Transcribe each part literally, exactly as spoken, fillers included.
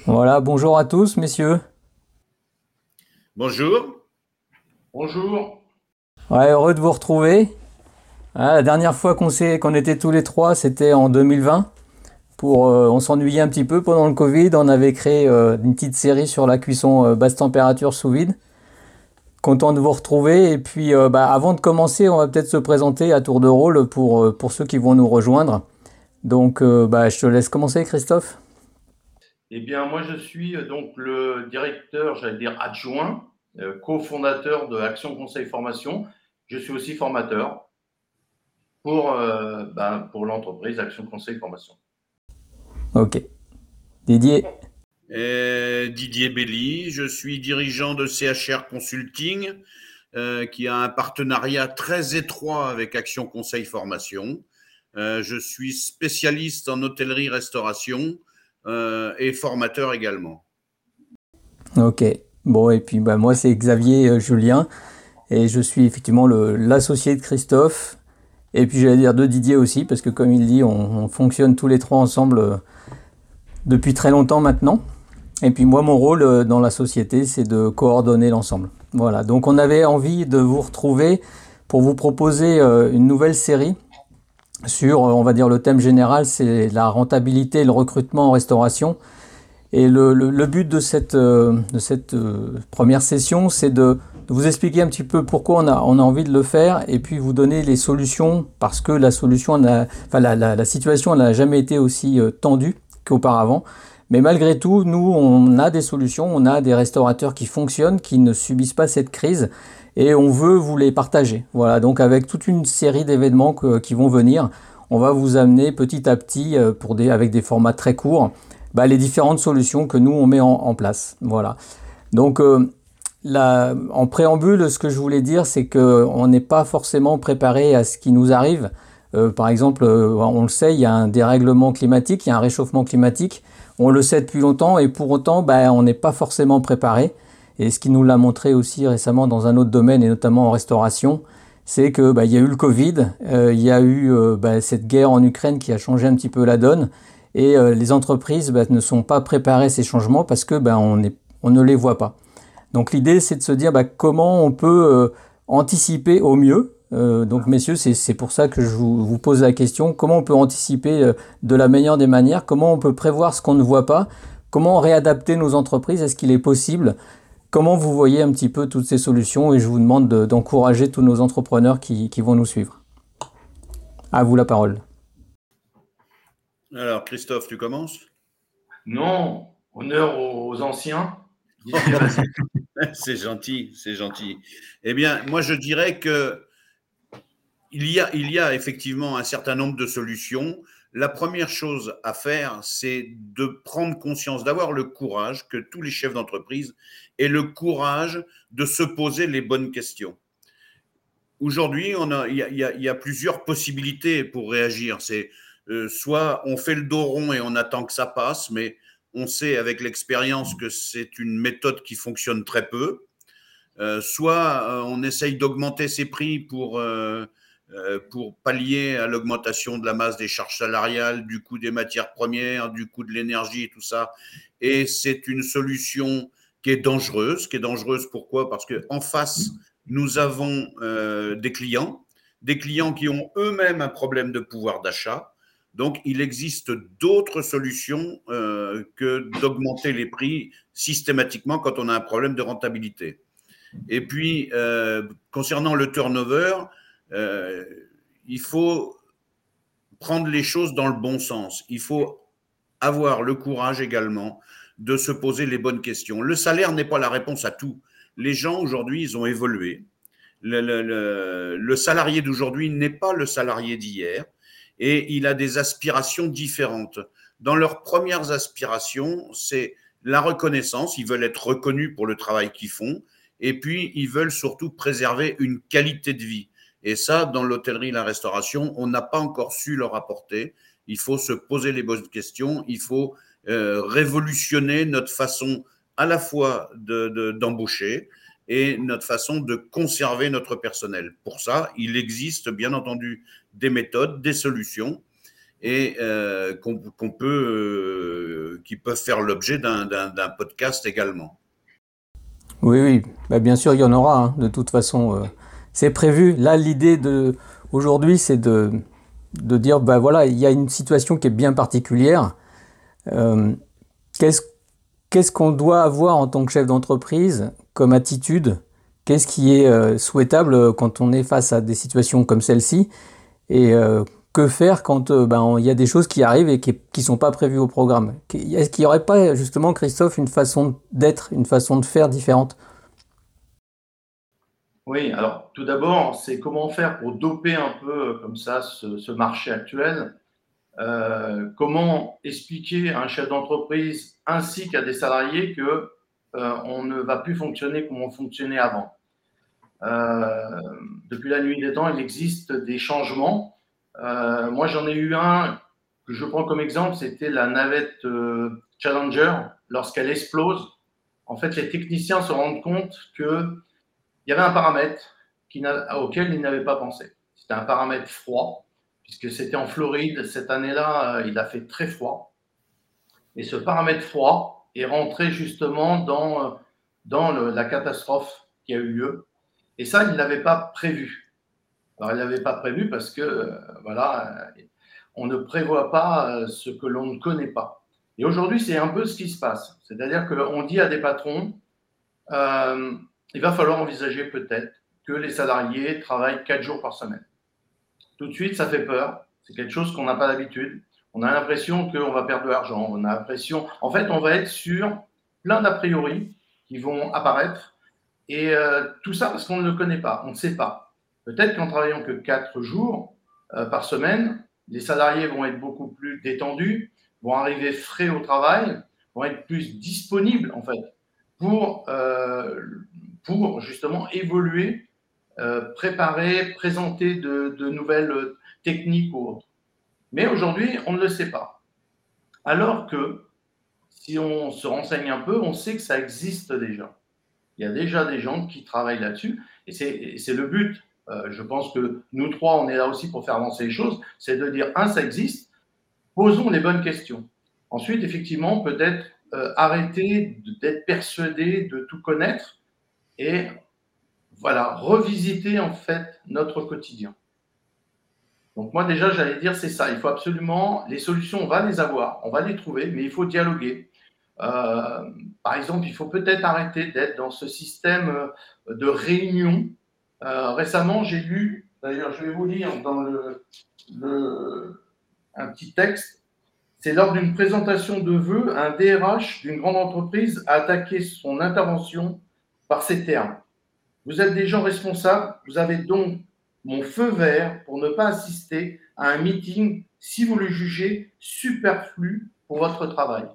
Voilà, bonjour à tous, messieurs. Bonjour. Bonjour. Ouais, heureux de vous retrouver. Ah, la dernière fois qu'on s'est, qu'on était tous les trois, c'était en deux mille vingt. Pour, euh, on s'ennuyait un petit peu pendant le Covid. On avait créé euh, une petite série sur la cuisson euh, basse température sous vide. Content de vous retrouver. Et puis, euh, bah, avant de commencer, on va peut-être se présenter à tour de rôle pour, euh, pour ceux qui vont nous rejoindre. Donc, euh, bah, je te laisse commencer, Christophe. Eh bien, moi, je suis euh, donc le directeur, j'allais dire adjoint, euh, cofondateur de Action Conseil Formation. Je suis aussi formateur pour, euh, ben, pour l'entreprise Action Conseil Formation. Ok. Didier. Euh, Didier Belly, je suis dirigeant de C H R Consulting, euh, qui a un partenariat très étroit avec Action Conseil Formation. Euh, je suis spécialiste en hôtellerie-restauration euh, et formateur également. Ok. Bon, et puis bah, moi, c'est Xavier euh, Julien. Et je suis effectivement le- l'associé de Christophe. Et puis j'allais dire de Didier aussi, parce que comme il dit, on, on fonctionne tous les trois ensemble euh, depuis très longtemps maintenant. Et puis moi, mon rôle euh, dans la société, c'est de coordonner l'ensemble. Voilà, donc on avait envie de vous retrouver pour vous proposer euh, une nouvelle série sur, euh, on va dire, le thème général, c'est la rentabilité et le recrutement en restauration. Et le, le, le but de cette, euh, de cette euh, première session, c'est de, de vous expliquer un petit peu pourquoi on a, on a envie de le faire et puis vous donner les solutions parce que la solution, n'a- enfin la, la, la situation n'a jamais été aussi euh, tendue qu'auparavant. Mais malgré tout, nous, on a des solutions, on a des restaurateurs qui fonctionnent, qui ne subissent pas cette crise et on veut vous les partager. Voilà, donc avec toute une série d'événements que- qui vont venir, on va vous amener petit à petit, euh, pour des, avec des formats très courts, bah, les différentes solutions que nous on met en, en place. Voilà. Donc euh, là, en préambule, ce que je voulais dire, c'est qu'on n'est pas forcément préparé à ce qui nous arrive. Euh, par exemple, euh, on le sait, il y a un dérèglement climatique, il y a un réchauffement climatique. On le sait depuis longtemps et pour autant, bah, on n'est pas forcément préparé. Et ce qui nous l'a montré aussi récemment dans un autre domaine et notamment en restauration, c'est que bah, il y a eu le Covid, euh, il y a eu euh, bah, cette guerre en Ukraine qui a changé un petit peu la donne. Et euh, les entreprises bah, ne sont pas préparées à ces changements parce que bah, on, est, on ne les voit pas. Donc l'idée, c'est de se dire bah, comment on peut euh, anticiper au mieux. Euh, donc messieurs, c'est, c'est pour ça que je vous, vous pose la question, comment on peut anticiper euh, de la meilleure des manières, comment on peut prévoir ce qu'on ne voit pas, comment réadapter nos entreprises, est-ce qu'il est possible, comment vous voyez un petit peu toutes ces solutions et je vous demande de- d'encourager tous nos entrepreneurs qui, qui vont nous suivre. À vous la parole. Alors, Christophe, tu commences? Non, honneur aux anciens. Didier, vas-y. C'est gentil, c'est gentil. Eh bien, moi, je dirais que Il y a, il y a effectivement un certain nombre de solutions. La première chose à faire, c'est de prendre conscience, d'avoir le courage, que tous les chefs d'entreprise aient le courage de se poser les bonnes questions. Aujourd'hui, on a, il, y a, il, y a, il y a plusieurs possibilités pour réagir. C'est euh, soit on fait le dos rond et on attend que ça passe, mais on sait avec l'expérience que c'est une méthode qui fonctionne très peu. Euh, soit euh, on essaye d'augmenter ses prix pour, euh, euh, pour pallier à l'augmentation de la masse des charges salariales, du coût des matières premières, du coût de l'énergie et tout ça. Et c'est une solution qui est dangereuse. Qui est dangereuse pourquoi? Parce qu'en face, nous avons euh, des clients, des clients qui ont eux-mêmes un problème de pouvoir d'achat. Donc, il existe d'autres solutions euh, que d'augmenter les prix systématiquement quand on a un problème de rentabilité. Et puis, euh, concernant le turnover, euh, il faut prendre les choses dans le bon sens. Il faut avoir le courage également de se poser les bonnes questions. Le salaire n'est pas la réponse à tout. Les gens aujourd'hui, ils ont évolué. Le, le, le, le salarié d'aujourd'hui n'est pas le salarié d'hier et il a des aspirations différentes. Dans leurs premières aspirations, c'est la reconnaissance. Ils veulent être reconnus pour le travail qu'ils font et puis ils veulent surtout préserver une qualité de vie. Et ça, dans l'hôtellerie et la restauration, on n'a pas encore su leur apporter. Il faut se poser les bonnes questions. Il faut euh, révolutionner notre façon à la fois de, de, d'embaucher et notre façon de conserver notre personnel. Pour ça, il existe bien entendu des méthodes, des solutions. et euh, qu'on, qu'on peut, euh, qui peuvent faire l'objet d'un, d'un, d'un podcast également. Oui, oui, bah, bien sûr, il y en aura, hein, de toute façon. Euh, c'est prévu. Là, l'idée de aujourd'hui, c'est de, de dire, bah voilà, il y a une situation qui est bien particulière. Euh, qu'est-ce, qu'est-ce qu'on doit avoir en tant que chef d'entreprise comme attitude? Qu'est-ce qui est euh, souhaitable quand on est face à des situations comme celle-ci? Et euh, que faire quand euh, ben, il y a des choses qui arrivent et qui ne sont pas prévues au programme? Est-ce qu'il n'y aurait pas, justement, Christophe, une façon d'être, une façon de faire différente? Oui, alors tout d'abord, c'est comment faire pour doper un peu comme ça ce, ce marché actuel. Euh, comment expliquer à un chef d'entreprise ainsi qu'à des salariés que euh, on ne va plus fonctionner comme on fonctionnait avant. Euh, depuis la nuit des temps, il existe des changements. Euh, moi, j'en ai eu un que je prends comme exemple, c'était la navette euh, Challenger. Lorsqu'elle explose, en fait, les techniciens se rendent compte qu'il y avait un paramètre qui auquel ils n'avaient pas pensé. C'était un paramètre froid, puisque c'était en Floride. Cette année-là, il a fait très froid. Et ce paramètre froid est rentré justement dans, dans le, la catastrophe qui a eu lieu. Et ça, il ne l'avait pas prévu. Alors, il ne l'avait pas prévu parce que, euh, voilà, on ne prévoit pas ce que l'on ne connaît pas. Et aujourd'hui, c'est un peu ce qui se passe. C'est-à-dire qu'on dit à des patrons, euh, il va falloir envisager peut-être que les salariés travaillent quatre jours par semaine. Tout de suite, ça fait peur. C'est quelque chose qu'on n'a pas d'habitude. On a l'impression qu'on va perdre de l'argent. On a l'impression, en fait, on va être sur plein d'a priori qui vont apparaître. Et euh, tout ça parce qu'on ne le connaît pas, on ne sait pas. Peut-être qu'en travaillant que quatre jours euh, par semaine, les salariés vont être beaucoup plus détendus, vont arriver frais au travail, vont être plus disponibles en fait pour, euh, pour justement évoluer, euh, préparer, présenter de, de nouvelles techniques ou autres. Mais aujourd'hui, on ne le sait pas. Alors que si on se renseigne un peu, on sait que ça existe déjà. Il y a déjà des gens qui travaillent là-dessus et c'est, c'est le but. Euh, je pense que nous trois, on est là aussi pour faire avancer les choses. C'est de dire, un, ça existe, posons les bonnes questions. Ensuite, effectivement, peut-être euh, arrêter d'être persuadé de tout connaître et voilà, revisiter en fait notre quotidien. Donc moi déjà, j'allais dire, c'est ça. Il faut absolument, les solutions, on va les avoir, on va les trouver, mais il faut dialoguer. Euh, par exemple, il faut peut-être arrêter d'être dans ce système de réunion. Euh, récemment, j'ai lu, d'ailleurs, je vais vous lire dans le, le, un petit texte. C'est lors d'une présentation de vœux, un D R H d'une grande entreprise a attaqué son intervention par ces termes. Vous êtes des gens responsables, vous avez donc mon feu vert pour ne pas assister à un meeting si vous le jugez superflu pour votre travail.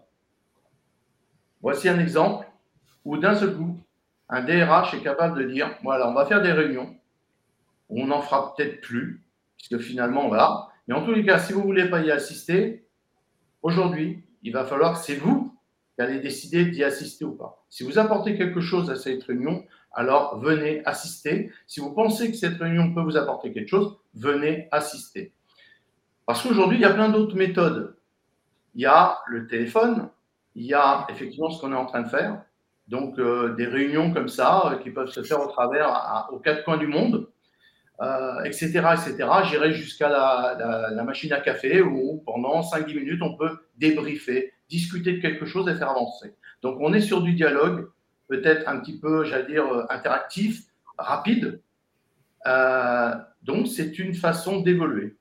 Voici un exemple où d'un seul coup, un D R H est capable de dire, voilà, on va faire des réunions, on n'en fera peut-être plus, puisque finalement, voilà. Mais en tous les cas, si vous ne voulez pas y assister, aujourd'hui, il va falloir que c'est vous qui allez décider d'y assister ou pas. Si vous apportez quelque chose à cette réunion, alors venez assister. Si vous pensez que cette réunion peut vous apporter quelque chose, venez assister. Parce qu'aujourd'hui, il y a plein d'autres méthodes. Il y a le téléphone, il y a effectivement ce qu'on est en train de faire, donc euh, des réunions comme ça euh, qui peuvent se faire au travers à, aux quatre coins du monde, euh, et cetera, et cetera. J'irai jusqu'à la, la, la machine à café où pendant cinq dix minutes, on peut débriefer, discuter de quelque chose et faire avancer. Donc on est sur du dialogue, peut-être un petit peu, j'allais dire, interactif, rapide. Euh, donc c'est une façon d'évoluer.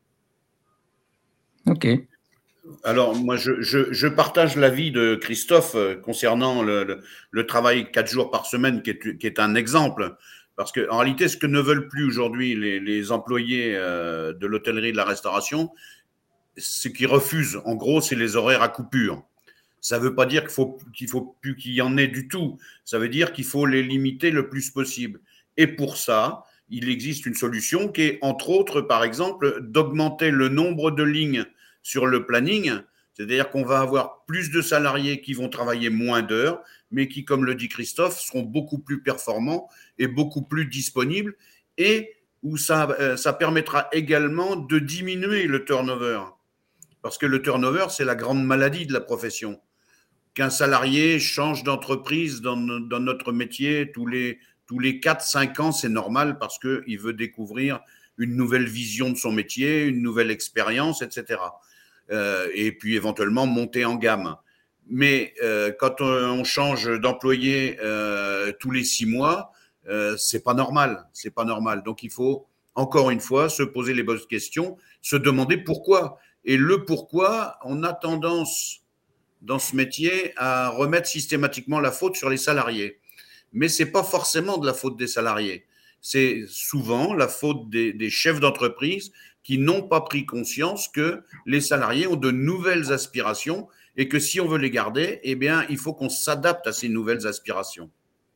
Ok. Alors, moi, je, je, je partage l'avis de Christophe euh, concernant le, le, le travail quatre jours par semaine, qui est, qui est un exemple. Parce qu'en réalité, ce que ne veulent plus aujourd'hui les, les employés euh, de l'hôtellerie et de la restauration, ce qu'ils refusent, en gros, c'est les horaires à coupure. Ça ne veut pas dire qu'il faut, qu'il faut plus qu'il y en ait du tout. Ça veut dire qu'il faut les limiter le plus possible. Et pour ça, il existe une solution qui est, entre autres, par exemple, d'augmenter le nombre de lignes sur le planning. C'est-à-dire qu'on va avoir plus de salariés qui vont travailler moins d'heures, mais qui, comme le dit Christophe, seront beaucoup plus performants et beaucoup plus disponibles, et où ça, ça permettra également de diminuer le turnover. Parce que le turnover, c'est la grande maladie de la profession. Qu'un salarié change d'entreprise dans, dans notre métier tous les, tous les quatre cinq ans, c'est normal parce qu'il veut découvrir une nouvelle vision de son métier, une nouvelle expérience, et cetera. Euh, et puis éventuellement monter en gamme. Mais euh, quand on, on change d'employé euh, tous les six mois, euh, c'est pas normal. C'est pas normal. Donc il faut encore une fois se poser les bonnes questions, se demander pourquoi. Et le pourquoi, on a tendance dans ce métier à remettre systématiquement la faute sur les salariés. Mais ce n'est pas forcément de la faute des salariés. C'est souvent la faute des, des chefs d'entreprise qui n'ont pas pris conscience que les salariés ont de nouvelles aspirations et que si on veut les garder, eh bien, il faut qu'on s'adapte à ces nouvelles aspirations.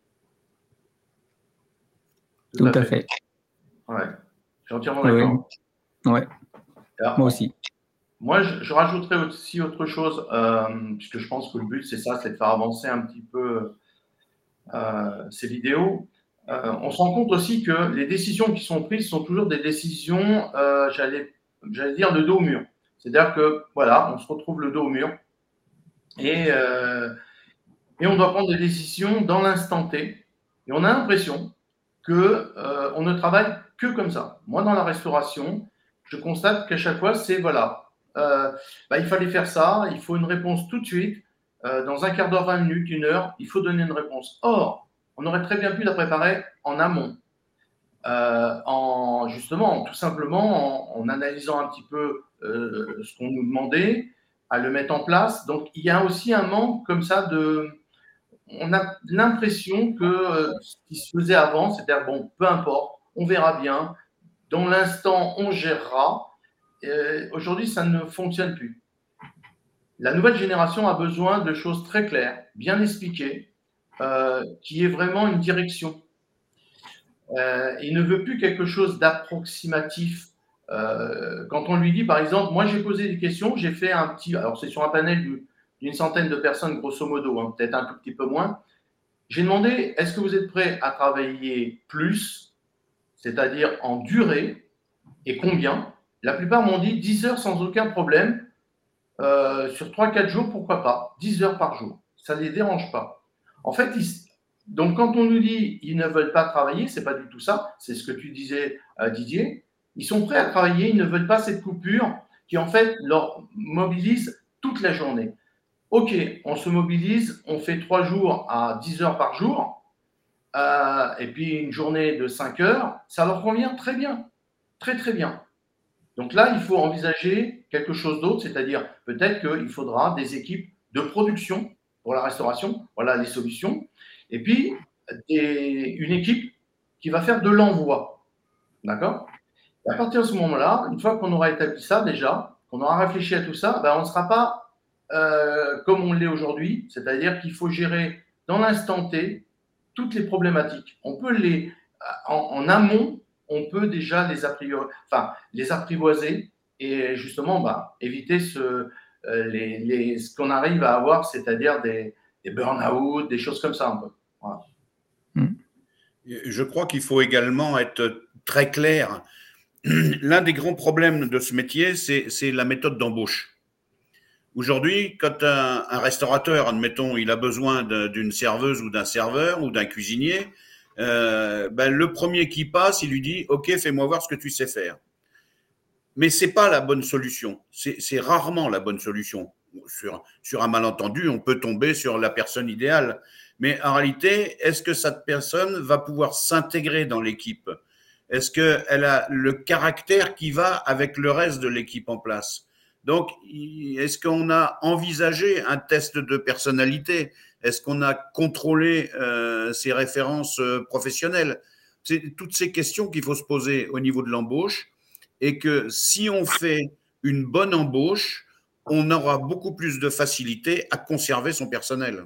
Tout, Tout à fait. fait. Ouais, je suis entièrement d'accord. Oui. Ouais. Alors, moi aussi. Moi, je, je rajouterais aussi autre chose, euh, puisque je pense que le but, c'est ça, c'est de faire avancer un petit peu euh, ces vidéos. Euh, on se rend compte aussi que les décisions qui sont prises sont toujours des décisions, euh, j'allais, j'allais dire, de dos au mur. C'est-à-dire que, voilà, on se retrouve le dos au mur et, euh, et on doit prendre des décisions dans l'instant T. Et on a l'impression qu'on euh, ne travaille que comme ça. Moi, dans la restauration, je constate qu'à chaque fois, c'est, voilà, euh, bah, il fallait faire ça, il faut une réponse tout de suite. Euh, dans un quart d'heure, vingt minutes, une heure, il faut donner une réponse. Or, on aurait très bien pu la préparer en amont, euh, en justement, tout simplement, en, en analysant un petit peu euh, ce qu'on nous demandait, à le mettre en place. Donc, il y a aussi un manque comme ça de. On a l'impression que euh, ce qui se faisait avant, c'est-à-dire, bon, peu importe, on verra bien, dans l'instant, on gérera. Euh, aujourd'hui, ça ne fonctionne plus. La nouvelle génération a besoin de choses très claires, bien expliquées, euh, qui est vraiment une direction. Euh, il ne veut plus quelque chose d'approximatif. Euh, quand on lui dit, par exemple, moi j'ai posé des questions, j'ai fait un petit, alors c'est sur un panel d'une centaine de personnes, grosso modo, hein, peut-être un tout petit peu moins. J'ai demandé, est-ce que vous êtes prêt à travailler plus, c'est-à-dire en durée, et combien? La plupart m'ont dit dix heures sans aucun problème. Euh, sur trois quatre jours, pourquoi pas? dix heures par jour. Ça ne les dérange pas. En fait, ils, donc quand on nous dit ils ne veulent pas travailler, ce n'est pas du tout ça. C'est ce que tu disais, euh, Didier. Ils sont prêts à travailler, ils ne veulent pas cette coupure qui, en fait, leur mobilise toute la journée. OK, on se mobilise, on fait trois jours à dix heures par jour, euh, et puis une journée de cinq heures, ça leur convient très bien. Très, très bien. Donc là, il faut envisager quelque chose d'autre, c'est-à-dire peut-être qu'il faudra des équipes de production pour la restauration, voilà les solutions, et puis des, une équipe qui va faire de l'envoi, d'accord? Et à partir de ce moment-là, une fois qu'on aura établi ça déjà, qu'on aura réfléchi à tout ça, ben on ne sera pas euh, comme on l'est aujourd'hui, c'est-à-dire qu'il faut gérer dans l'instant T toutes les problématiques. On peut les, en, en amont, on peut déjà les, apprivo- enfin, les apprivoiser et justement bah, éviter ce, euh, les, les, ce qu'on arrive à avoir, c'est-à-dire des, des burn-out, des choses comme ça un peu. Voilà. Je crois qu'il faut également être très clair. L'un des grands problèmes de ce métier, c'est la méthode d'embauche. Aujourd'hui, quand un, un restaurateur, admettons, il a besoin d'une serveuse ou d'un serveur ou d'un cuisinier, euh, ben, le premier qui passe, il lui dit « Ok, fais-moi voir ce que tu sais faire ». Mais ce n'est pas la bonne solution. C'est rarement la bonne solution. Sur, sur un malentendu, on peut tomber sur la personne idéale. Mais en réalité, est-ce que cette personne va pouvoir s'intégrer dans l'équipe? Est-ce qu'elle a le caractère qui va avec le reste de l'équipe en place? Donc, est-ce qu'on a envisagé un test de personnalité? Est-ce qu'on a contrôlé euh, ses références euh, professionnelles? C'est toutes ces questions qu'il faut se poser au niveau de l'embauche, et que si on fait une bonne embauche, on aura beaucoup plus de facilité à conserver son personnel.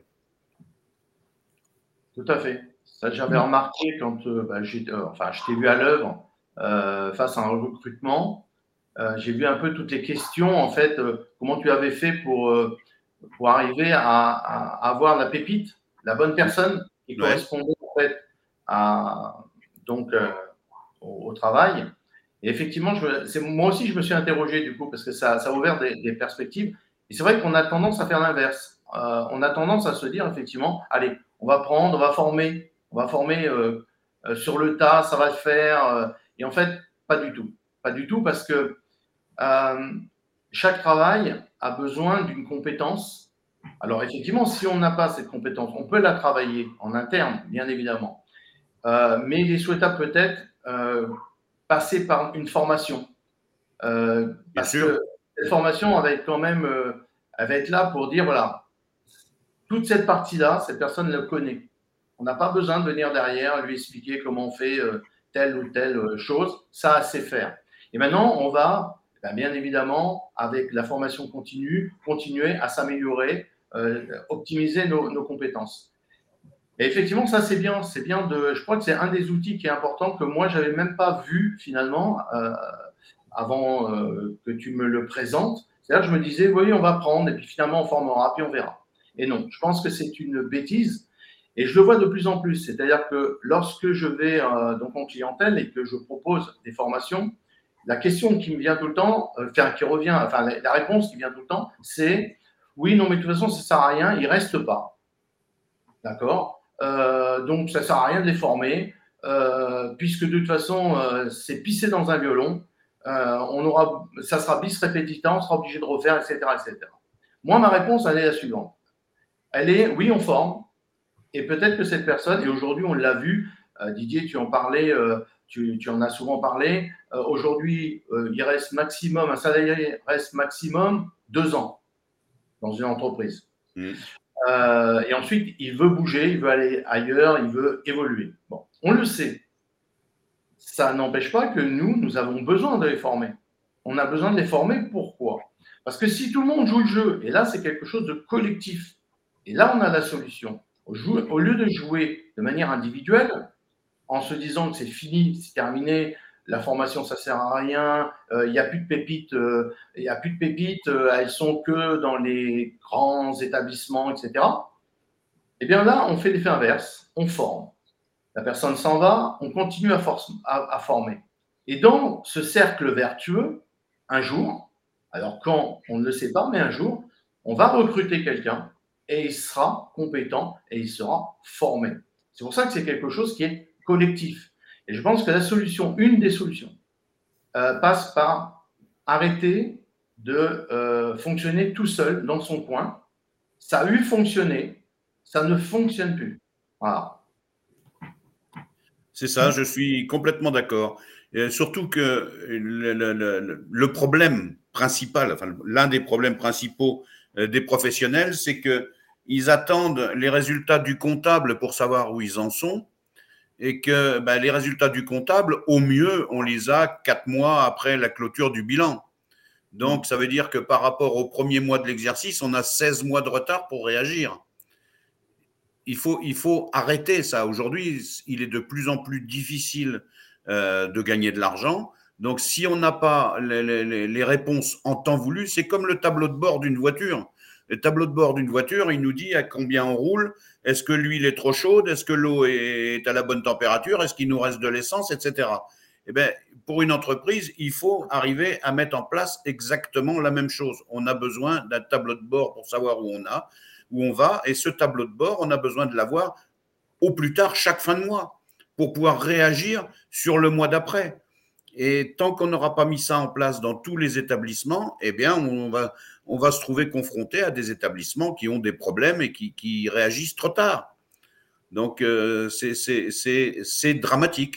Tout à fait. Ça, j'avais remarqué quand euh, bah, euh, enfin, je t'ai vu à l'œuvre euh, face à un recrutement. Euh, j'ai vu un peu toutes les questions, en fait, euh, comment tu avais fait pour, euh, pour arriver à, à, avoir la pépite, la bonne personne qui ouais. correspondait en fait à, donc, euh, au, au travail. Et effectivement, je, c'est, moi aussi, je me suis interrogé du coup, parce que ça, ça a ouvert des, des perspectives. Et c'est vrai qu'on a tendance à faire l'inverse. Euh, on a tendance à se dire, effectivement, allez, on va prendre, on va former, on va former euh, euh, sur le tas, ça va le faire. Euh, et en fait, pas du tout. Pas du tout, parce que euh, chaque travail a besoin d'une compétence. Alors, effectivement, si on n'a pas cette compétence, on peut la travailler en interne, bien évidemment. Euh, mais il est souhaitable peut-être euh, passer par une formation. Euh, Bien parce sûr. que cette formation, elle va être quand même, euh, elle va être là pour dire, voilà, toute cette partie-là, cette personne le connaît. On n'a pas besoin de venir derrière, lui expliquer comment on fait euh, telle ou telle euh, chose. Ça, elle sait faire. Et maintenant, on va, ben, bien évidemment, avec la formation continue, continuer à s'améliorer, euh, optimiser nos, nos compétences. Et effectivement, ça, c'est bien. C'est bien de, je crois que c'est un des outils qui est important que moi, j'avais même pas vu finalement euh, avant euh, que tu me le présentes. C'est-à-dire que je me disais, oui, on va prendre et puis finalement, on formera, puis on verra. Et non, je pense que c'est une bêtise. Et je le vois de plus en plus. C'est-à-dire que lorsque je vais euh, donc en clientèle et que je propose des formations, la question qui me vient tout le temps, euh, enfin, qui revient, enfin, la, la réponse qui vient tout le temps, c'est oui, non, mais de toute façon, ça ne sert à rien, il ne reste pas. D'accord euh, Donc, ça ne sert à rien de les former, euh, puisque de toute façon, euh, c'est pisser dans un violon. Euh, on aura, ça sera bis repetita, on sera obligé de refaire, et cetera, et cetera. Moi, ma réponse, elle est la suivante. Elle est, oui, on forme, et peut-être que cette personne, et aujourd'hui, on l'a vu, euh, Didier, tu en parlais, euh, tu, tu, en as souvent parlé, euh, aujourd'hui, euh, il reste maximum, un salarié reste maximum deux ans dans une entreprise. Mmh. Euh, et ensuite, il veut bouger, il veut aller ailleurs, il veut évoluer. Bon, on le sait. Ça n'empêche pas que nous, nous avons besoin de les former. On a besoin de les former, pourquoi ? Parce que si tout le monde joue le jeu, et là, c'est quelque chose de collectif, et là, on a la solution. Au lieu de jouer de manière individuelle, en se disant que c'est fini, c'est terminé, la formation, ça sert à rien, il euh, n'y a plus de pépites, il euh, n'y a plus de pépites, euh, elles sont que dans les grands établissements, et cetera. Eh bien là, on fait l'effet inverse, on forme. La personne s'en va, on continue à, force, à, à former. Et dans ce cercle vertueux, un jour, alors quand on ne le sait pas, mais un jour, on va recruter quelqu'un et il sera compétent et il sera formé. C'est pour ça que c'est quelque chose qui est collectif. Et je pense que la solution, une des solutions, euh, passe par arrêter de euh, fonctionner tout seul dans son coin. Ça a eu fonctionné, ça ne fonctionne plus. Voilà. C'est ça, je suis complètement d'accord. Et surtout que le, le, le, le problème principal, enfin, l'un des problèmes principaux des professionnels, c'est qu'ils attendent les résultats du comptable pour savoir où ils en sont, et que ben, les résultats du comptable, au mieux, on les a quatre mois après la clôture du bilan. Donc, ça veut dire que par rapport au premier mois de l'exercice, on a seize mois de retard pour réagir. Il faut, il faut arrêter ça. Aujourd'hui, il est de plus en plus difficile euh, de gagner de l'argent. Donc, si on n'a pas les, les, les réponses en temps voulu, c'est comme le tableau de bord d'une voiture. Le tableau de bord d'une voiture, il nous dit à combien on roule, est-ce que l'huile est trop chaude, est-ce que l'eau est à la bonne température, est-ce qu'il nous reste de l'essence, et cetera. Eh bien, pour une entreprise, il faut arriver à mettre en place exactement la même chose. On a besoin d'un tableau de bord pour savoir où on a, où on va, et ce tableau de bord, on a besoin de l'avoir au plus tard chaque fin de mois pour pouvoir réagir sur le mois d'après. Et tant qu'on n'aura pas mis ça en place dans tous les établissements, eh bien, on va, on va se trouver confronté à des établissements qui ont des problèmes et qui, qui réagissent trop tard. Donc, euh, c'est, c'est, c'est, c'est dramatique.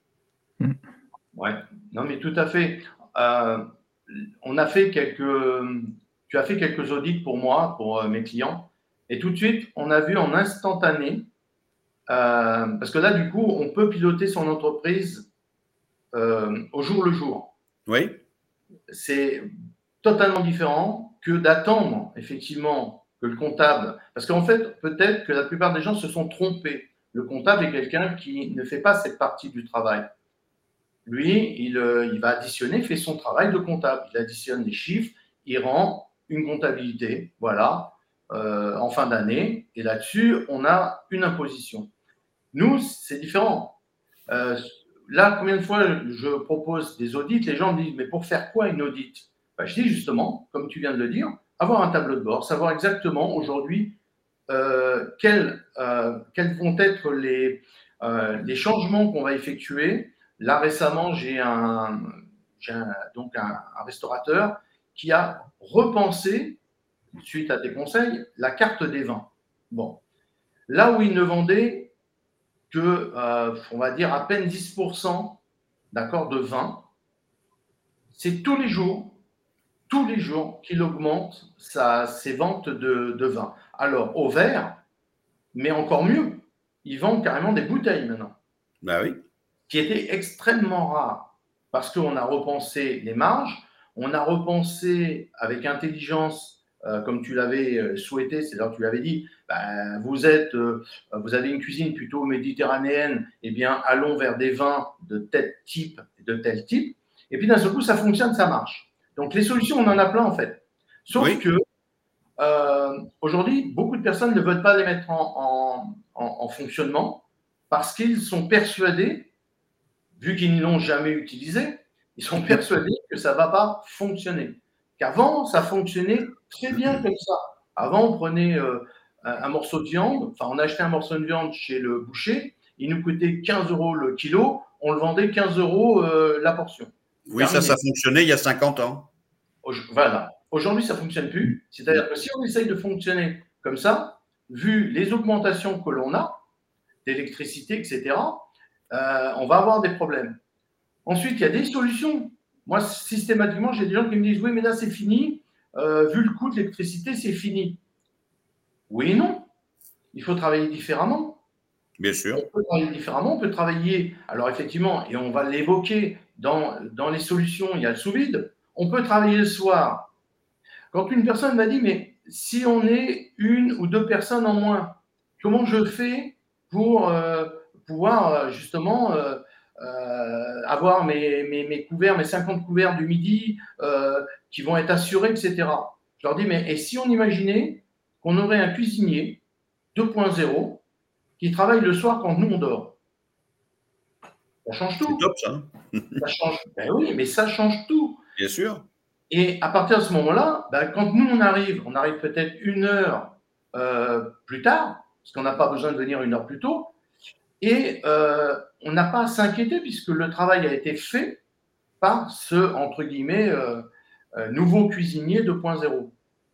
Ouais, non, mais tout à fait. Euh, on a fait quelques, tu as fait quelques audits pour moi, pour mes clients, et tout de suite, on a vu en instantané, euh, parce que là, du coup, on peut piloter son entreprise euh, au jour le jour. Oui. C'est totalement différent que d'attendre, effectivement, que le comptable, parce qu'en fait, peut-être que la plupart des gens se sont trompés. Le comptable est quelqu'un qui ne fait pas cette partie du travail. Lui, il, il va additionner, fait son travail de comptable. Il additionne les chiffres, il rend une comptabilité, voilà, euh, en fin d'année. Et là-dessus, on a une imposition. Nous, c'est différent. Euh, là, combien de fois je propose des audits, les gens me disent, mais pour faire quoi une audit? Ben, je dis justement, comme tu viens de le dire, avoir un tableau de bord, savoir exactement aujourd'hui euh, quels, euh, quels vont être les, euh, les changements qu'on va effectuer. Là, récemment, j'ai un, j'ai un, donc un, un restaurateur qui a repensé, suite à tes conseils, la carte des vins. Bon, là où il ne vendait que, euh, on va dire, à peine dix pour cent, d'accord, de vin, c'est tous les jours, tous les jours qu'il augmente sa, ses ventes de, de vin. Alors, au verre, mais encore mieux, ils vendent carrément des bouteilles maintenant. Ben oui. Qui était extrêmement rare parce qu'on a repensé les marges, on a repensé avec intelligence, euh, comme tu l'avais souhaité, c'est-à-dire que tu l'avais dit, ben, vous êtes, euh, vous avez une cuisine plutôt méditerranéenne, eh bien allons vers des vins de tel type et de tel type. Et puis d'un seul coup, ça fonctionne, ça marche. Donc les solutions, on en a plein en fait. Sauf oui. que euh, aujourd'hui, beaucoup de personnes ne veulent pas les mettre en, en, en, en fonctionnement parce qu'ils sont persuadés, vu qu'ils ne l'ont jamais utilisé, ils sont persuadés que ça ne va pas fonctionner. Qu'avant, ça fonctionnait très bien comme ça. Avant, on prenait euh, un morceau de viande, enfin, on achetait un morceau de viande chez le boucher, il nous coûtait quinze euros le kilo, on le vendait quinze euros euh, la portion. Oui, Terminé. Ça, ça fonctionnait il y a cinquante ans. Voilà. Aujourd'hui, ça ne fonctionne plus. C'est-à-dire que si on essaye de fonctionner comme ça, vu les augmentations que l'on a, d'électricité, et cetera, euh, on va avoir des problèmes. Ensuite, il y a des solutions. Moi, systématiquement, j'ai des gens qui me disent « Oui, mais là, c'est fini. Euh, vu le coût de l'électricité, c'est fini. » Oui et non. Il faut travailler différemment. Bien sûr. On peut travailler différemment. On peut travailler… Alors, effectivement, et on va l'évoquer dans, dans les solutions, il y a le sous-vide. On peut travailler le soir. Quand une personne m'a dit « Mais si on est une ou deux personnes en moins, comment je fais pour euh, pouvoir justement… Euh, Euh, avoir mes, mes, mes couverts, mes cinquante couverts du midi euh, qui vont être assurés, et cetera. Je leur dis, mais et si on imaginait qu'on aurait un cuisinier deux point zéro qui travaille le soir quand nous on dort? Ça change tout. C'est top, ça. Ça change. Ben oui, mais ça change tout. Bien sûr. Et à partir de ce moment-là, ben, quand nous on arrive, on arrive peut-être une heure euh, plus tard, parce qu'on n'a pas besoin de venir une heure plus tôt, et euh, on n'a pas à s'inquiéter puisque le travail a été fait par ce, entre guillemets, euh, euh, nouveau cuisinier deux point zéro.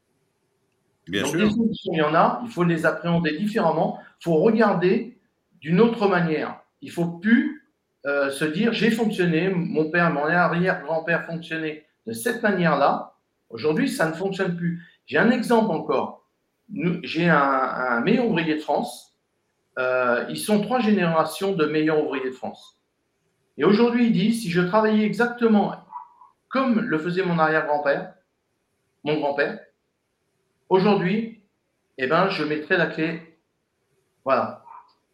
Bien Donc, sûr. des solutions, il y en a, il faut les appréhender différemment, il faut regarder d'une autre manière. Il ne faut plus euh, se dire, j'ai fonctionné, mon père, mon arrière-grand-père fonctionnait de cette manière-là. Aujourd'hui, ça ne fonctionne plus. J'ai un exemple encore. J'ai un, un meilleur ouvrier de France. Euh, ils sont trois générations de meilleurs ouvriers de France. Et aujourd'hui, il dit, si je travaillais exactement comme le faisait mon arrière-grand-père, mon grand-père, aujourd'hui, eh ben, je mettrais la clé, voilà.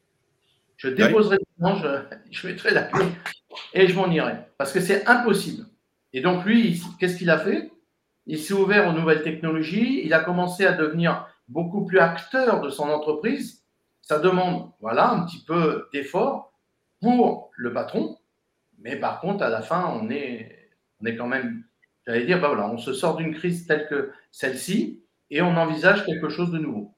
Je déposerai, oui. je, je mettrai la clé et je m'en irai. Parce que c'est impossible. Et donc, lui, qu'est-ce qu'il a fait? Il s'est ouvert aux nouvelles technologies, il a commencé à devenir beaucoup plus acteur de son entreprise. Ça demande, voilà, un petit peu d'effort pour le patron, mais par contre, à la fin, on est, on est quand même, j'allais dire, ben voilà, on se sort d'une crise telle que celle-ci et on envisage quelque chose de nouveau.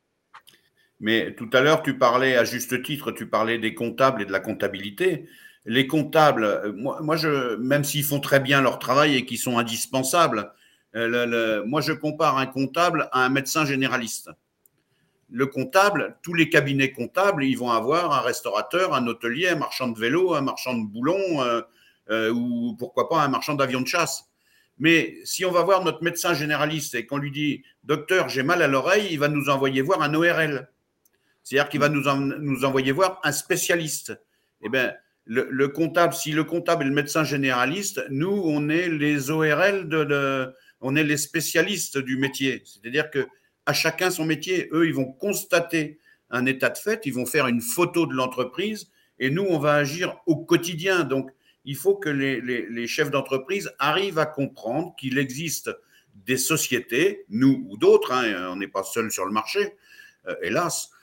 Mais tout à l'heure, tu parlais, à juste titre, tu parlais des comptables et de la comptabilité. Les comptables, moi, moi je, même s'ils font très bien leur travail et qu'ils sont indispensables, le, le, moi, je compare un comptable à un médecin généraliste. Le comptable, tous les cabinets comptables, ils vont avoir un restaurateur, un hôtelier, un marchand de vélo, un marchand de boulons euh, euh, ou pourquoi pas un marchand d'avions de chasse. Mais si on va voir notre médecin généraliste et qu'on lui dit « Docteur, j'ai mal à l'oreille », il va nous envoyer voir un O R L. C'est-à-dire qu'il va nous, en, nous envoyer voir un spécialiste. Eh bien, le, le comptable, si le comptable est le médecin généraliste, nous, on est les O R L, de, de, on est les spécialistes du métier. C'est-à-dire que à chacun son métier. Eux, ils vont constater un état de fait, ils vont faire une photo de l'entreprise et nous, on va agir au quotidien. Donc, il faut que les, les, les chefs d'entreprise arrivent à comprendre qu'il existe des sociétés, nous ou d'autres, hein, on n'est pas seul sur le marché, euh, hélas,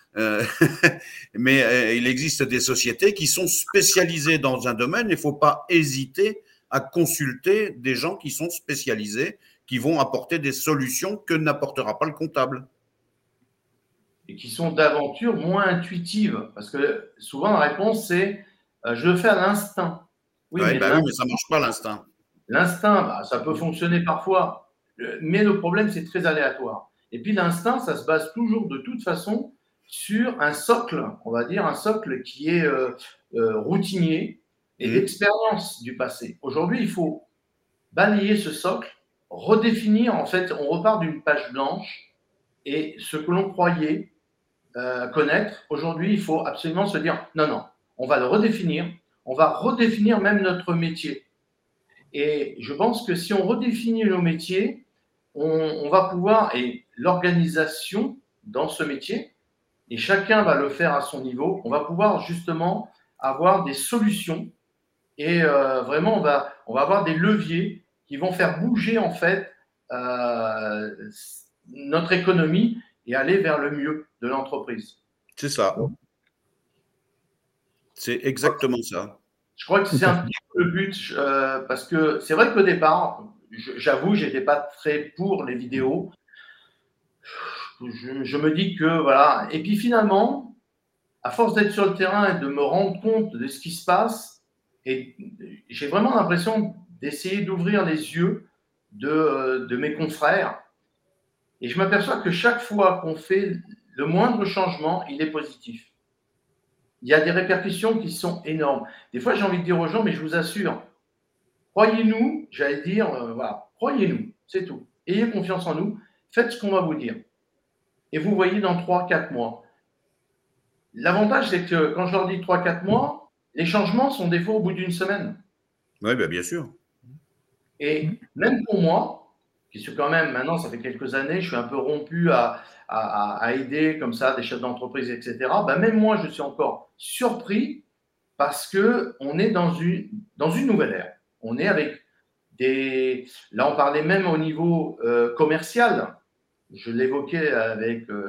Euh, mais euh, il existe des sociétés qui sont spécialisées dans un domaine. Il ne faut pas hésiter à consulter des gens qui sont spécialisés, qui vont apporter des solutions que n'apportera pas le comptable. Et qui sont d'aventure moins intuitives. Parce que souvent, la réponse, c'est euh, je le fais à l'instinct. Oui, ouais, mais, bah oui, mais ça ne marche pas l'instinct. L'instinct, bah, ça peut fonctionner parfois, mais le problème, c'est très aléatoire. Et puis l'instinct, ça se base toujours de toute façon sur un socle, on va dire un socle qui est euh, euh, routinier et mmh. d'expérience du passé. Aujourd'hui, il faut balayer ce socle, redéfinir, en fait, on repart d'une page blanche et ce que l'on croyait euh, connaître, aujourd'hui, il faut absolument se dire non, non, on va le redéfinir, on va redéfinir même notre métier. Et je pense que si on redéfinit nos métiers, on, on va pouvoir, et l'organisation dans ce métier, et chacun va le faire à son niveau, on va pouvoir justement avoir des solutions et euh, vraiment on va, on va avoir des leviers qui vont faire bouger en fait euh, notre économie et aller vers le mieux de l'entreprise. C'est ça. C'est exactement ça. Je crois que c'est un petit peu le but euh, parce que c'est vrai qu'au départ, j'avoue, j'étais pas très pour les vidéos. Je, je me dis que voilà. Et puis finalement, à force d'être sur le terrain et de me rendre compte de ce qui se passe, et j'ai vraiment l'impression d'essayer d'ouvrir les yeux de, de mes confrères. Et je m'aperçois que chaque fois qu'on fait le moindre changement, il est positif. Il y a des répercussions qui sont énormes. Des fois, j'ai envie de dire aux gens, mais je vous assure, croyez-nous, j'allais dire, euh, voilà, croyez-nous, c'est tout. Ayez confiance en nous, faites ce qu'on va vous dire. Et vous voyez dans trois quatre mois. L'avantage, c'est que quand je leur dis trois quatre mois, les changements sont des fois au bout d'une semaine. Oui, ben bien sûr. Et même pour moi, qui suis quand même, maintenant, ça fait quelques années, je suis un peu rompu à, à, à aider comme ça des chefs d'entreprise, et cetera. Ben, même moi, je suis encore surpris parce qu'on est dans une, dans une nouvelle ère. On est avec des… Là, on parlait même au niveau euh, commercial. Je l'évoquais avec euh,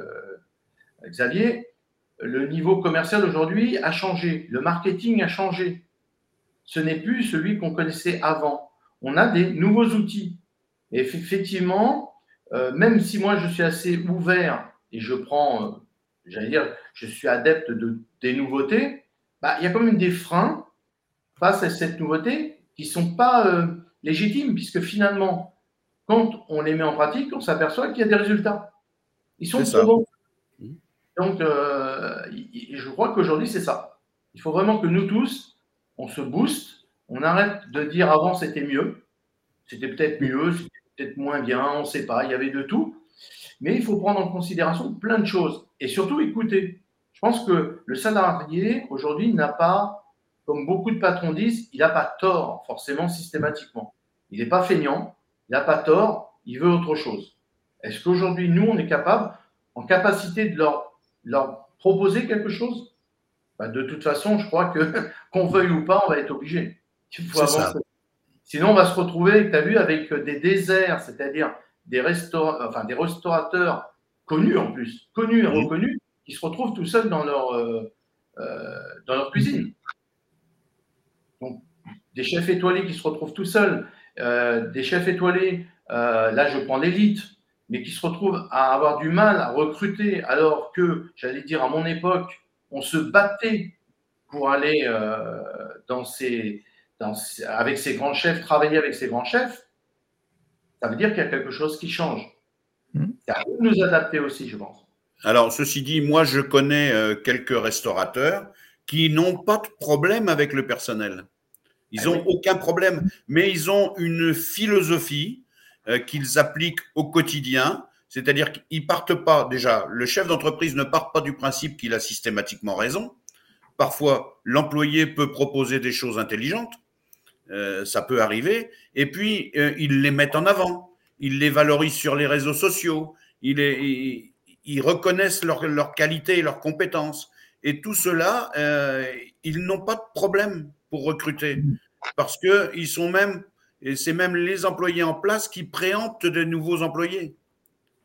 Xavier. Le niveau commercial aujourd'hui a changé. Le marketing a changé. Ce n'est plus celui qu'on connaissait avant. On a des nouveaux outils. Et effectivement, euh, même si moi, je suis assez ouvert et je prends, euh, j'allais dire, je suis adepte de, des nouveautés, bah, il y a quand même des freins face à cette nouveauté qui ne sont pas euh, légitimes, puisque finalement, quand on les met en pratique, on s'aperçoit qu'il y a des résultats. Ils sont trop bons. Donc, euh, je crois qu'aujourd'hui, c'est ça. Il faut vraiment que nous tous, on se booste, on arrête de dire avant c'était mieux, c'était peut-être mieux, c'était peut-être moins bien, on ne sait pas, il y avait de tout. Mais il faut prendre en considération plein de choses et surtout écouter. Je pense que le salarié, aujourd'hui, n'a pas, comme beaucoup de patrons disent, il n'a pas tort, forcément, systématiquement. Il n'est pas feignant, il n'a pas tort, il veut autre chose. Est-ce qu'aujourd'hui, nous, on est capable, en capacité de leur leur proposer quelque chose, bah, de toute façon, je crois que qu'on veuille ou pas, on va être obligé. Il faut avancer. Ça. Sinon, on va se retrouver, tu as vu, avec des déserts, c'est-à-dire des, restaur... enfin, des restaurateurs connus en plus, connus et reconnus, qui se retrouvent tout seuls dans leur, euh, euh, dans leur cuisine. Donc, des chefs étoilés qui se retrouvent tout seuls, euh, des chefs étoilés, euh, là je prends l'élite, mais qui se retrouvent à avoir du mal à recruter, alors que, j'allais dire, à mon époque, on se battait pour aller euh, dans ces, dans ces, avec ces grands chefs, travailler avec ces grands chefs, ça veut dire qu'il y a quelque chose qui change. C'est à nous de nous adapter aussi, je pense. Alors, ceci dit, moi, je connais euh, quelques restaurateurs qui n'ont pas de problème avec le personnel. Ils n'ont ah oui. aucun problème, mais ils ont une philosophie euh, qu'ils appliquent au quotidien, c'est-à-dire qu'ils partent pas, déjà, le chef d'entreprise ne part pas du principe qu'il a systématiquement raison. Parfois, l'employé peut proposer des choses intelligentes, euh, ça peut arriver, et puis euh, ils les mettent en avant, ils les valorisent sur les réseaux sociaux, ils, les, ils, ils reconnaissent leurs leur qualités et leurs compétences, et tout cela, euh, ils n'ont pas de problème pour recruter, parce que ils sont même, et c'est même les employés en place qui préemptent de nouveaux employés.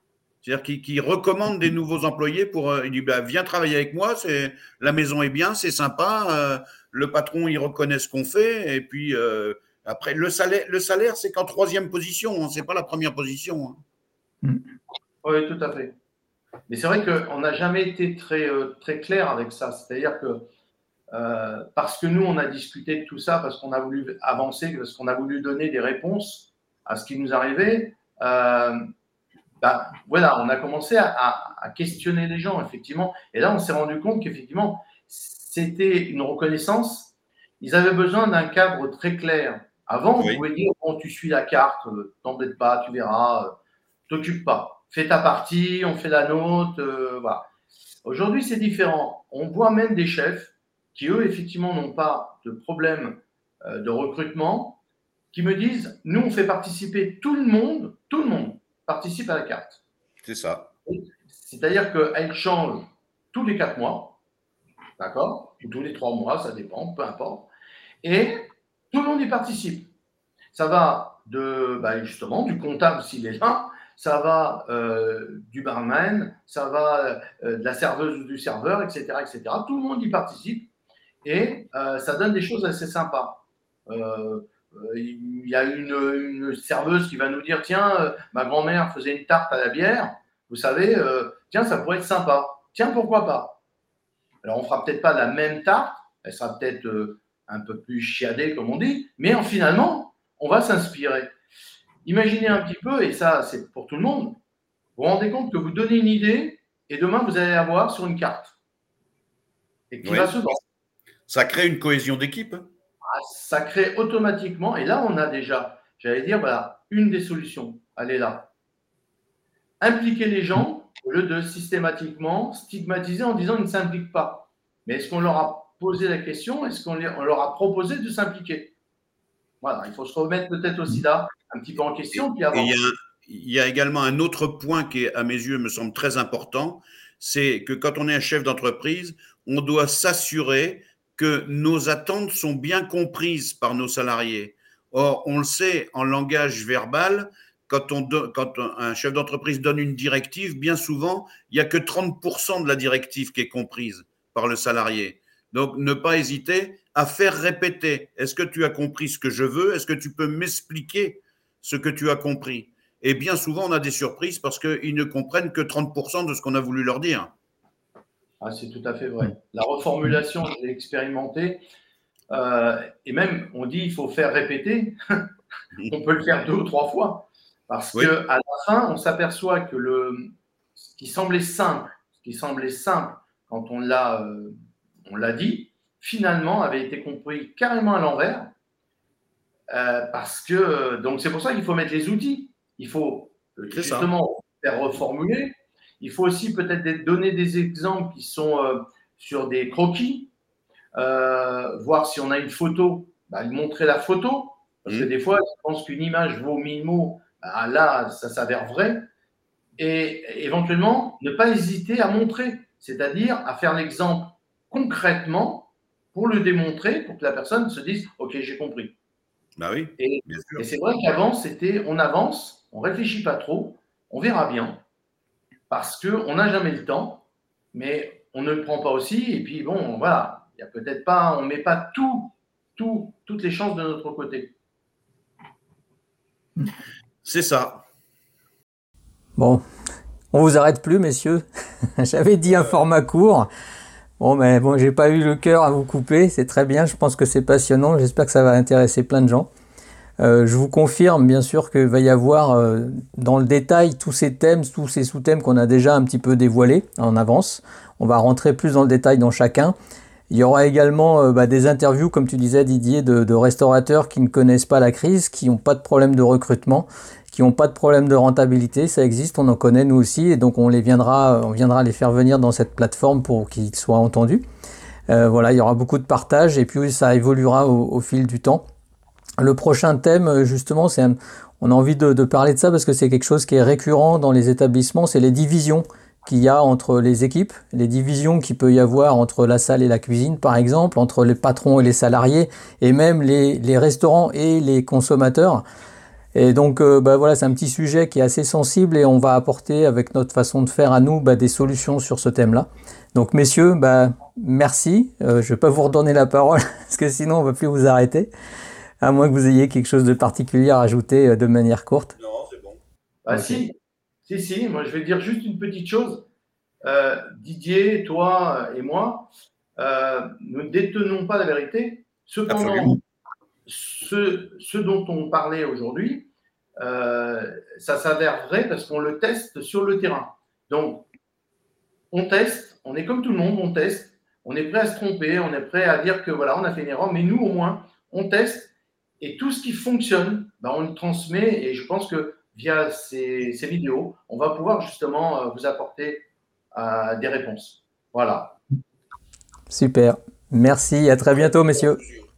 C'est-à-dire qu'il qu'il recommande des nouveaux employés pour. Euh, il dit bah, viens travailler avec moi, c'est, la maison est bien, c'est sympa, euh, le patron il reconnaît ce qu'on fait, et puis euh, après le salaire, le salaire c'est qu'en troisième position, hein, c'est pas la première position. Hein. Oui, tout à fait. Mais c'est vrai qu'on n'a jamais été très, euh, très clair avec ça. C'est-à-dire que euh, parce que nous, on a discuté de tout ça, parce qu'on a voulu avancer, parce qu'on a voulu donner des réponses à ce qui nous arrivait, euh, bah, voilà, on a commencé à, à, à questionner les gens, effectivement. Et là, on s'est rendu compte qu'effectivement, c'était une reconnaissance. Ils avaient besoin d'un cadre très clair. Avant, oui. On pouvait dire, bon, tu suis la carte, euh, t'embête pas, tu verras, euh, t'occupe pas. Fais ta partie, on fait la nôtre, euh, voilà. Aujourd'hui, c'est différent. On voit même des chefs qui, eux, effectivement, n'ont pas de problème euh, de recrutement, qui me disent, nous, on fait participer tout le monde, tout le monde participe à la carte. C'est ça. C'est-à-dire qu'elle change tous les quatre mois, d'accord, ou tous les trois mois, ça dépend, peu importe. Et tout le monde y participe. Ça va de, bah, justement, du comptable s'il est là, ça va euh, du barman, ça va euh, de la serveuse ou du serveur, et cetera, et cetera. Tout le monde y participe et euh, ça donne des choses assez sympas. Euh, il y a une, une serveuse qui va nous dire tiens, euh, ma grand-mère faisait une tarte à la bière, vous savez, euh, tiens, ça pourrait être sympa. Tiens, pourquoi pas? Alors, on fera peut-être pas la même tarte, elle sera peut-être euh, un peu plus chiadée, comme on dit, mais en, finalement, on va s'inspirer. Imaginez un petit peu, et ça, c'est pour tout le monde, vous vous rendez compte que vous donnez une idée et demain, vous allez la voir sur une carte. Et qui oui. va se vendre. Ça crée une cohésion d'équipe. Ah, ça crée automatiquement, et là, on a déjà, j'allais dire, voilà, une des solutions. Elle est là. Impliquer les gens au lieu de systématiquement stigmatiser en disant qu'ils ne s'impliquent pas. Mais est-ce qu'on leur a posé la question? Est-ce qu'on leur a proposé de s'impliquer? Voilà, il faut se remettre peut-être aussi là un petit peu en question. Puis et il y a, il y a également un autre point qui, à mes yeux, me semble très important, c'est que quand on est un chef d'entreprise, on doit s'assurer que nos attentes sont bien comprises par nos salariés. Or, on le sait, en langage verbal, quand, on do, quand un chef d'entreprise donne une directive, bien souvent, il n'y a que trente pour cent de la directive qui est comprise par le salarié. Donc, ne pas hésiter à faire répéter. Est-ce que tu as compris ce que je veux? Est-ce que tu peux m'expliquer ce que tu as compris? Et bien souvent, on a des surprises parce qu'ils ne comprennent que trente pour cent de ce qu'on a voulu leur dire. Ah, c'est tout à fait vrai. La reformulation, je l'ai expérimentée. Euh, et même, on dit il faut faire répéter. On peut le faire deux ou trois fois. Parce oui. qu'à la fin, on s'aperçoit que le, ce qui semblait simple, ce qui semblait simple quand on l'a, euh, on l'a dit, finalement avait été compris carrément à l'envers. Euh, parce que, donc c'est pour ça qu'il faut mettre les outils. Il faut c'est justement ça. Faire reformuler. Il faut aussi peut-être donner des exemples qui sont euh, sur des croquis, euh, voir si on a une photo, bah, montrer la photo. Parce mmh. que des fois, je pense qu'une image vaut mille mots. Bah, là, ça s'avère vrai. Et éventuellement, ne pas hésiter à montrer, c'est-à-dire à faire l'exemple concrètement pour le démontrer, pour que la personne se dise « Ok, j'ai compris ». Bah oui, et, et c'est vrai qu'avant, c'était on avance, on ne réfléchit pas trop, on verra bien, parce qu'on n'a jamais le temps, mais on ne le prend pas aussi. Et puis bon, voilà, il y a peut-être pas, on ne met pas tout, tout, toutes les chances de notre côté. C'est ça. Bon, on vous arrête plus, messieurs. J'avais dit un format court. Bon, mais bon, j'ai pas eu le cœur à vous couper. C'est très bien. Je pense que c'est passionnant. J'espère que ça va intéresser plein de gens. Euh, je vous confirme, bien sûr, qu'il va y avoir euh, dans le détail tous ces thèmes, tous ces sous-thèmes qu'on a déjà un petit peu dévoilés en avance. On va rentrer plus dans le détail dans chacun. Il y aura également euh, bah, des interviews, comme tu disais, Didier, de, de restaurateurs qui ne connaissent pas la crise, qui n'ont pas de problème de recrutement, qui n'ont pas de problème de rentabilité. Ça existe, on en connaît nous aussi, et donc on les viendra, on viendra les faire venir dans cette plateforme pour qu'ils soient entendus. Euh, voilà, il y aura beaucoup de partage, et puis ça évoluera au, au fil du temps. Le prochain thème, justement, c'est un, on a envie de, de parler de ça parce que c'est quelque chose qui est récurrent dans les établissements, c'est les divisions qu'il y a entre les équipes, les divisions qu'il peut y avoir entre la salle et la cuisine, par exemple, entre les patrons et les salariés, et même les, les restaurants et les consommateurs. Et donc, euh, bah, voilà, c'est un petit sujet qui est assez sensible et on va apporter, avec notre façon de faire à nous, bah, des solutions sur ce thème-là. Donc, messieurs, bah, merci. Euh, je ne vais pas vous redonner la parole parce que sinon, on ne va plus vous arrêter, à moins que vous ayez quelque chose de particulier à rajouter euh, de manière courte. Non, c'est bon. Bah, Ok. si, si, si, moi je vais dire juste une petite chose. Euh, Didier, toi et moi, euh, ne détenons pas la vérité. Cependant, Absolument. ce, ce dont on parlait aujourd'hui, euh, ça s'avère vrai parce qu'on le teste sur le terrain. Donc, on teste, on est comme tout le monde, on teste, on est prêt à se tromper, on est prêt à dire que voilà, on a fait une erreur, mais nous, au moins, on teste et tout ce qui fonctionne, ben, on le transmet et je pense que via ces, ces vidéos, on va pouvoir justement euh, vous apporter euh, des réponses. Voilà. Super. Merci. À très bientôt, messieurs.